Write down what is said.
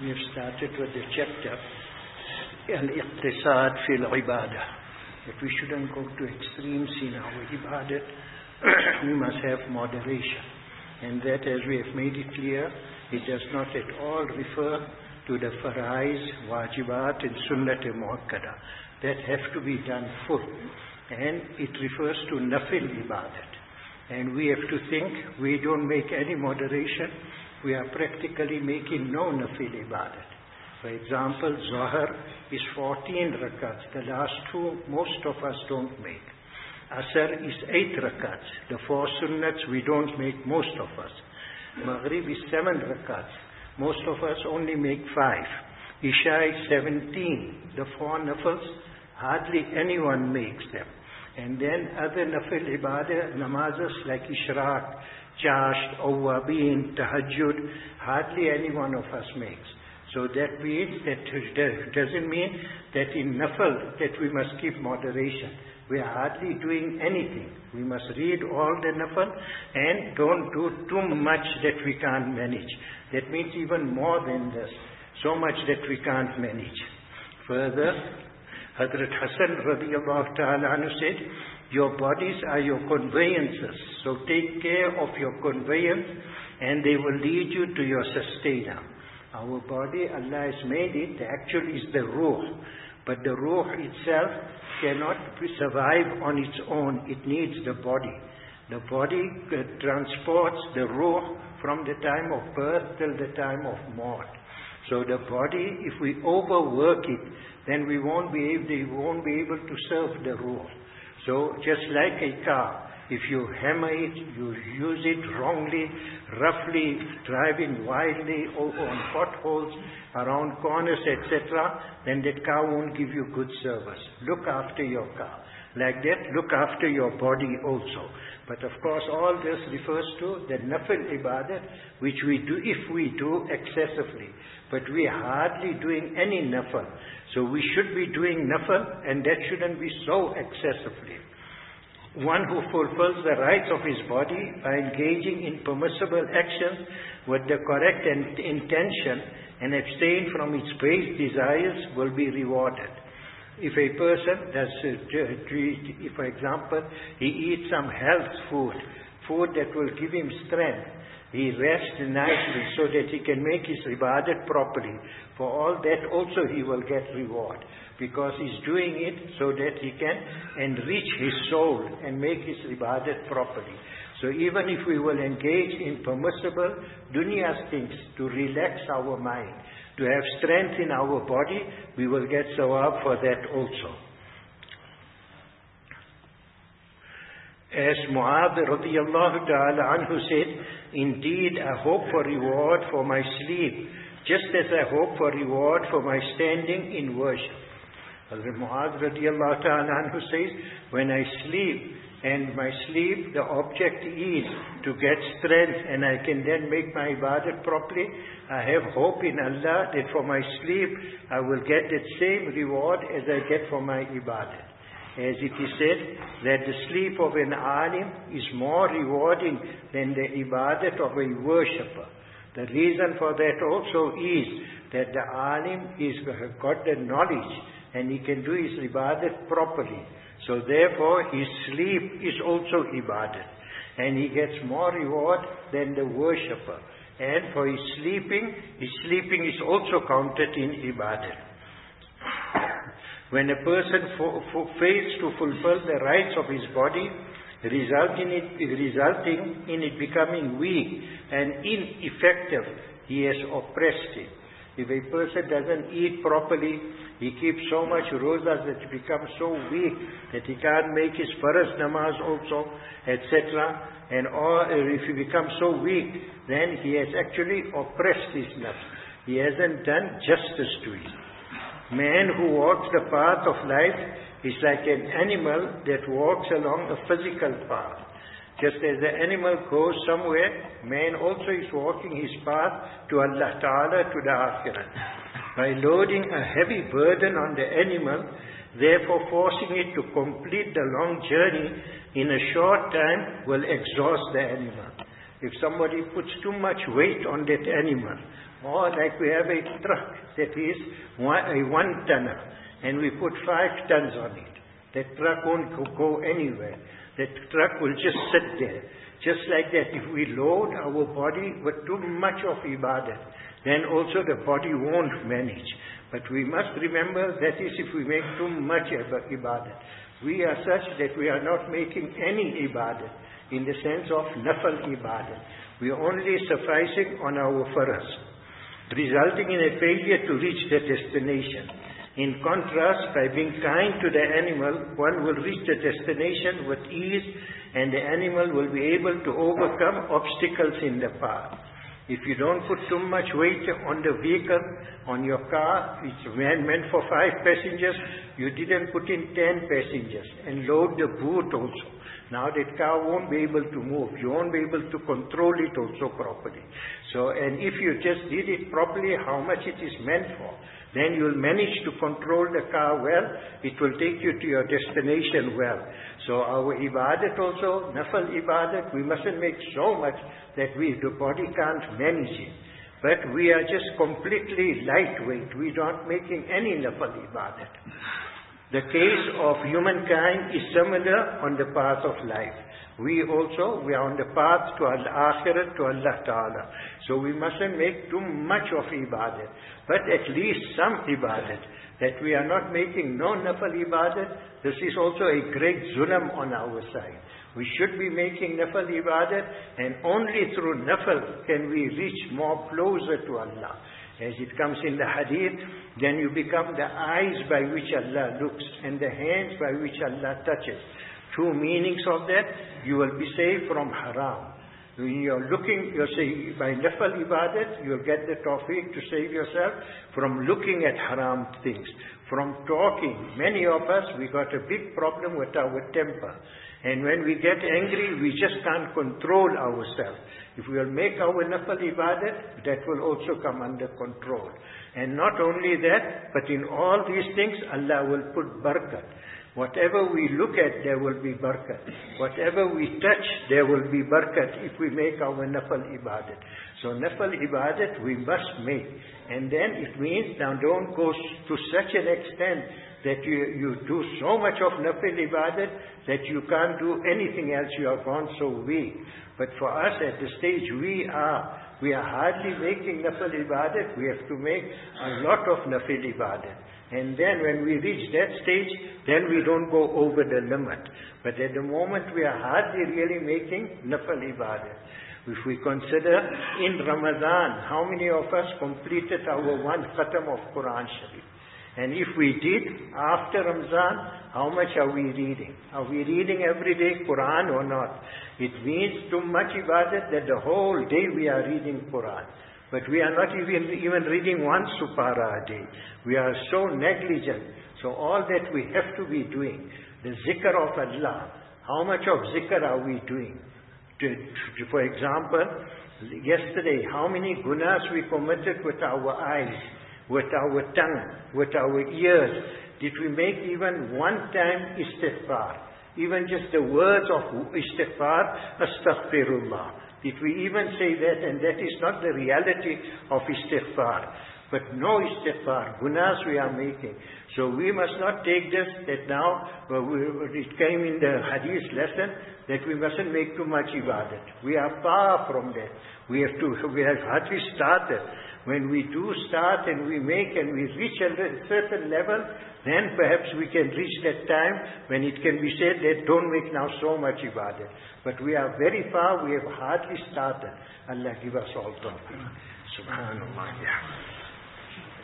We have started with the chapter Al-Iqtisad fil Ibadah, that we shouldn't go to extremes in our ibadat. We must have moderation, and that, as we have made it clear, it does not at all refer to the faraiz, wajibat and sunnat muakkada that have to be done full, and it refers to nafil ibadat. And we have to think, we don't make any moderation, we are practically making no nafil ibadat. For example, Zohar is 14 rakats, the last two most of us don't make. Asr is 8 rakats, the 4 sunnats we don't make, most of us. Maghrib is 7 rakats, most of us only make 5. Isha is 17, the 4 nafils, hardly anyone makes them. And then other nafil ibadah, namazes like Ishraq, Chasht, Awwabin, Tahajjud, hardly any one of us makes. So that means, that doesn't mean that in nafil that we must keep moderation. We are hardly doing anything. We must read all the nafil and don't do too much that we can't manage. That means even more than this, so much that we can't manage. Further, Hazrat Hassan radiyallahu ta'ala anhu said, your bodies are your conveyances, so take care of your conveyance and they will lead you to your sustainer. Our body, Allah has made it, actually is the ruh, but the ruh itself cannot survive on its own. It needs the body. The body transports the ruh from the time of birth till the time of maut. So the body, if we overwork it, then we won't be able to serve the ruh. So just like a car, if you hammer it, you use it wrongly, roughly, driving wildly on potholes, around corners, etc., then that car won't give you good service. Look after your car. Like that, look after your body also. But of course, all this refers to the nafil ibadat, which we do, if we do excessively. But we are hardly doing any nafil. So we should be doing nafil, and that shouldn't be so excessively. One who fulfills the rights of his body by engaging in permissible actions with the correct intention and abstain from its base desires will be rewarded. If a person does, if for example, he eats some health food that will give him strength, he rests nicely so that he can make his ibadat properly. For all that also he will get reward, because he's doing it so that he can enrich his soul and make his ibadat properly. So even if we will engage in permissible dunyas things to relax our mind, to have strength in our body, we will get sawab for that also. As Mu'adh radiyallahu ta'ala anhu said, indeed I hope for reward for my sleep, just as I hope for reward for my standing in worship. Hazrat Mu'adh radiyallahu ta'ala anhu says, when I sleep, and my sleep, the object is to get strength and I can then make my ibadat properly, I have hope in Allah that for my sleep I will get that same reward as I get for my ibadat. As it is said that the sleep of an alim is more rewarding than the ibadat of a worshipper. The reason for that also is that the alim is got the knowledge and he can do his ibadat properly. So therefore his sleep is also ibadat, and he gets more reward than the worshipper. And for his sleeping is also counted in ibadat. When a person fails to fulfill the rights of his body, resulting in it becoming weak and ineffective, he has oppressed it. If a person doesn't eat properly, he keeps so much rozas that he becomes so weak that he can't make his faraz namaz also, etc. And if he becomes so weak, then he has actually oppressed his nafs. He hasn't done justice to it. Man who walks the path of life is like an animal that walks along a physical path. Just as the animal goes somewhere, man also is walking his path to Allah Ta'ala, to the Akhirah. By loading a heavy burden on the animal, therefore forcing it to complete the long journey in a short time will exhaust the animal. If somebody puts too much weight on that animal, or like we have a truck that is a 1-tonner, and we put 5 tons on it, that truck won't go anywhere. That truck will just sit there. Just like that, if we load our body with too much of ibadat, then also the body won't manage. But we must remember that is if we make too much ibadat. We are such that we are not making any ibadat in the sense of nafal ibadat. We are only sufficing on our faras, resulting in a failure to reach the destination. In contrast, by being kind to the animal, one will reach the destination with ease, and the animal will be able to overcome obstacles in the path. If you don't put too much weight on the vehicle, on your car, it's meant for 5 passengers, you didn't put in 10 passengers, and load the boot also. Now that car won't be able to move. You won't be able to control it also properly. So, and if you just did it properly, how much it is meant for, then you will manage to control the car well. It will take you to your destination well. So our ibadat also, nafal ibadat, we mustn't make so much that the body can't manage it. But we are just completely lightweight. We are not making any nafal ibadat. The case of humankind is similar on the path of life. We are on the path to al-akhirat, to Allah Ta'ala. So we mustn't make too much of ibadat, but at least some ibadat. That we are not making no nafal ibadat, this is also a great zulm on our side. We should be making nafal ibadat, and only through nafal can we reach more closer to Allah. As it comes in the hadith, then you become the eyes by which Allah looks and the hands by which Allah touches. 2 meanings of that, you will be saved from haram. When you're looking, you're saying, by nafal ibadat, you'll get the tawfiq to save yourself from looking at haram things. From talking, many of us, we got a big problem with our temper. And when we get angry, we just can't control ourselves. If we will make our nafal ibadat, that will also come under control. And not only that, but in all these things, Allah will put barakat. Whatever we look at, there will be barakat. Whatever we touch, there will be barakat if we make our nafal ibadat. So nafal ibadat we must make. And then it means now don't go to such an extent that you do so much of nafal ibadat that you can't do anything else. You have gone so weak. But for us at the stage we are hardly making nafal ibadat. We have to make a lot of nafal ibadat. And then when we reach that stage, then we don't go over the limit. But at the moment we are hardly really making nafal ibadat. If we consider in Ramadan, how many of us completed our 1 khatam of Quran Sharif? And if we did, after Ramadan, how much are we reading? Are we reading every day Quran or not? It means too much ibadat that the whole day we are reading Quran. But we are not even reading 1 supara a day. We are so negligent. So all that we have to be doing, the zikr of Allah, how much of zikr are we doing? For example, yesterday, how many gunas we committed with our eyes, with our tongue, with our ears? Did we make even 1 time istighfar? Even just the words of istighfar, astaghfirullah. Did we even say that? And that is not the reality of istighfar. But no istighfar, gunas we are making. So we must not take this that now, it came in the hadith lesson, that we mustn't make too much ibadat. We are far from that. We have hardly started. When we do start and we make and we reach a certain level, then perhaps we can reach that time when it can be said that don't make now so much ibadat. But we are very far, we have hardly started. Allah give us all tawfiq. Subhanallah.